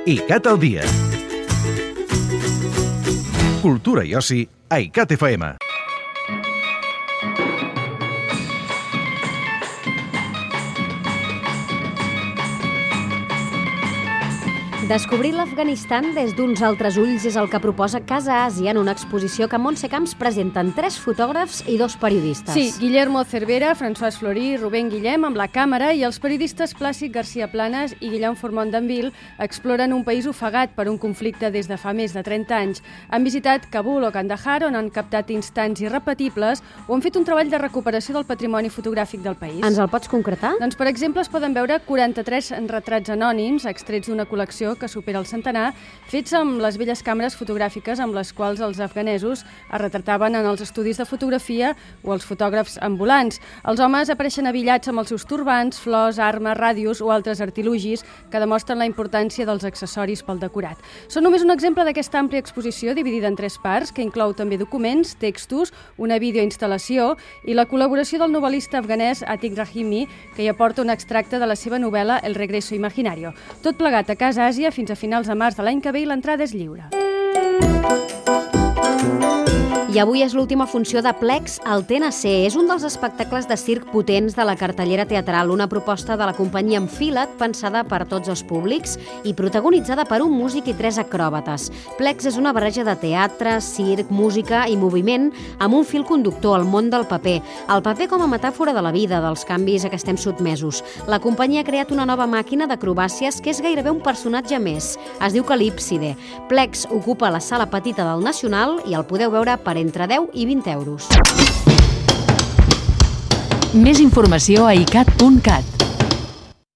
ICAT al dia. Cultura i oci a ICAT FM. Descobrir l'Afganistan des d'uns altres ulls és el que proposa Casa Àsia en una exposició que a Montse Camps presenten 3 fotògrafs i 2 periodistes. Sí, Guillermo Cervera, François Florí, Rubén Guillem amb la càmera i els periodistes Plàcid García Planas i Guillaume Formont d'Anville exploren un país ofegat per un conflicte des de fa més de 30 anys. Han visitat Kabul o Kandahar, on han captat instants irrepetibles o han fet un treball de recuperació del patrimoni fotogràfic del país. Ens el pots concretar? Doncs, per exemple, es poden veure 43 retrats anònims extrets d'una col·lecció que supera el centenar, fets amb les velles càmeres fotogràfiques amb les quals els afganesos es retrataven en els estudis de fotografia o els fotògrafs ambulants. Els homes apareixen abillats amb els seus turbants, flors, armes, ràdios o altres artilugis que demostren la importància dels accessoris pel decorat. Són només un exemple d'aquesta àmplia exposició dividida en 3 parts, que inclou també documents, textos, una videoinstal·lació i la col·laboració del novel·lista afganès Atiq Rahimi, que hi aporta un extracte de la seva novel·la El regreso imaginario. Tot plegat a Casa Àsia fins a finals de març de l'any que ve i l'entrada és lliure. I avui és l'última funció de Plex al TNC. És un dels espectacles de circ potents de la cartellera teatral, una proposta de la companyia Enfila't pensada per tots els públics i protagonitzada per un músic i 3 acròbates. Plex és una barreja de teatre, circ, música i moviment amb un fil conductor al món del paper. El paper com a metàfora de la vida, dels canvis a què estem sotmesos. La companyia ha creat una nova màquina d'acrobàcies que és gairebé un personatge més. Es diu Calípside. Plex ocupa la sala petita del Nacional i el podeu veure per entre 10 i 20 euros. Més informació a icat.cat.